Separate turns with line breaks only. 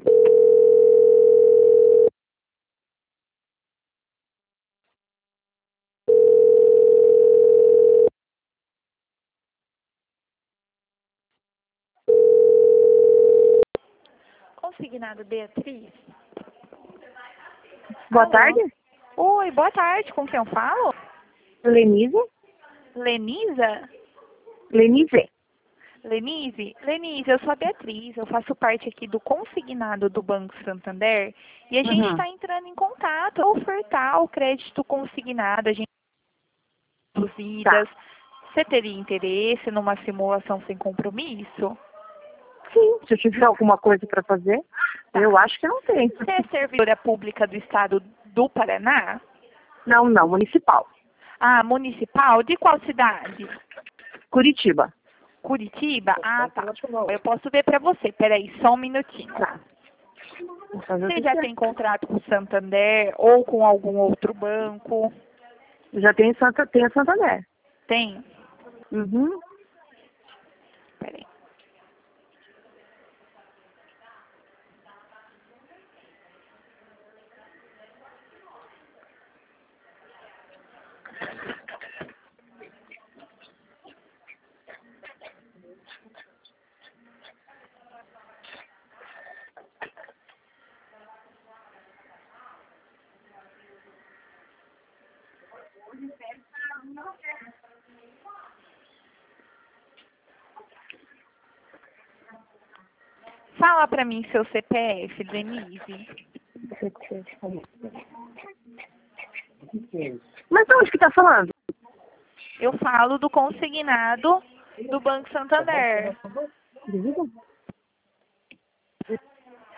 Consignado Beatriz.
Boa
Alô?
tarde.
Oi, boa tarde. Com quem eu falo?
Lenise?
Lenisa?
Lenise.
Lenise, eu sou a Beatriz. Eu faço parte aqui do consignado do Banco Santander e a gente está entrando em contato para ofertar o crédito consignado. A gente tem reduzidas. Você teria interesse numa simulação sem compromisso?
Sim, se eu tiver alguma coisa para fazer, eu acho que não tem.
Você é servidora pública do estado do Paraná?
Não, municipal.
Ah, municipal? De qual cidade?
Curitiba.
Curitiba? Ah, tá. Eu posso ver para você. Peraí, só um minutinho.
Tá. Vou fazer o
Você
que
já
quer.
tem contrato com o Santander ou com algum outro banco?
Já tem a Santander.
Tem?
Uhum.
Peraí. Fala para mim seu CPF, Denise.
Mas onde que tá falando?
Eu falo do consignado do Banco Santander.
Duvida?